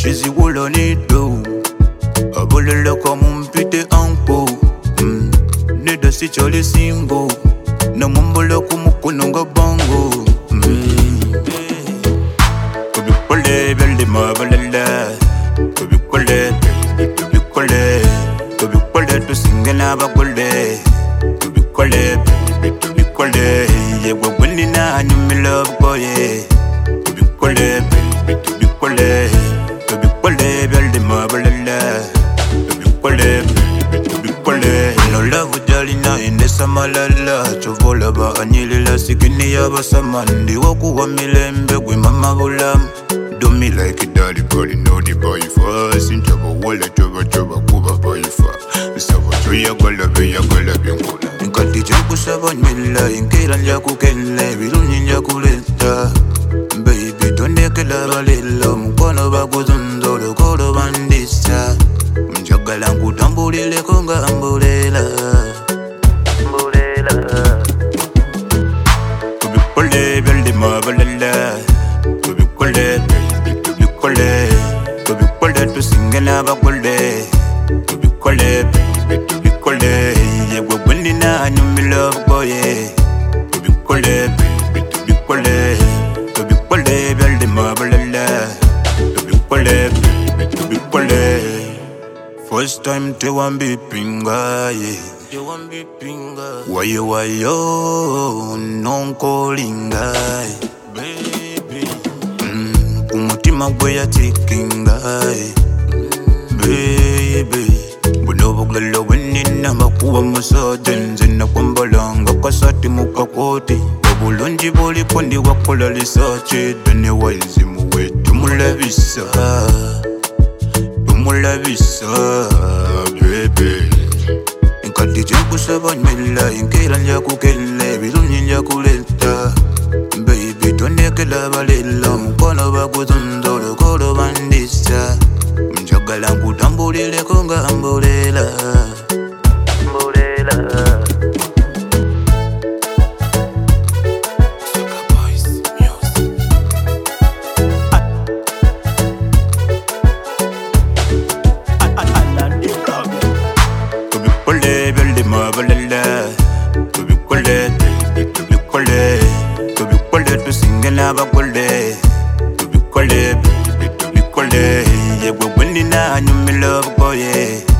Chizi wula ni do Abolele kama mpite anko Nida si chale simbo Na mambala kumukono nga bango Kubikole belde mabalele Kubikole tu singena bakole Kubikole Yewa wini na nyumi love boye Kubikole belde mabalele Kubikole No love jali na indesa malala Chovola ba anyilila sikini ya basamandi Waku wa milembe gwe mama bulam Do me like a daddy body no di boy fast Inchaba wala choba kuba boy fast Saba choya gola biangula Nkati janku saba nyela Inkira njaku kele Viruni njaku leta Baby tonde kela balelo Mkono bakuzundo Lokoro bandisa Mjagala nkutambulile konga ambulela Kubikole belde mabalela Kubikole tu singena bakole Kubikole Yewa wini na nyumi love boye Kubikole belde mabalela Kubikole First time te wambi pinga Wayo nonkolinga Baby Kumutima gwe ya tikinga Baby Bunobo glalo wenina makuwa musajenze na kwambalanga kasati mukakoti Wabulonji boli kondi wakola lisache Dane waizi muwe tumulabisa Baby Nkati janku saba nyela Inkira njaku kele Viruni njaku leta Baby tonde kela balela Mkono bakuzundo Lokoro bandisa Mjagala nkutambulile konga ambulela Kubikole belde mabalela Kubikole tu singena bakole Kubikole Yewa wini na nyumi love boye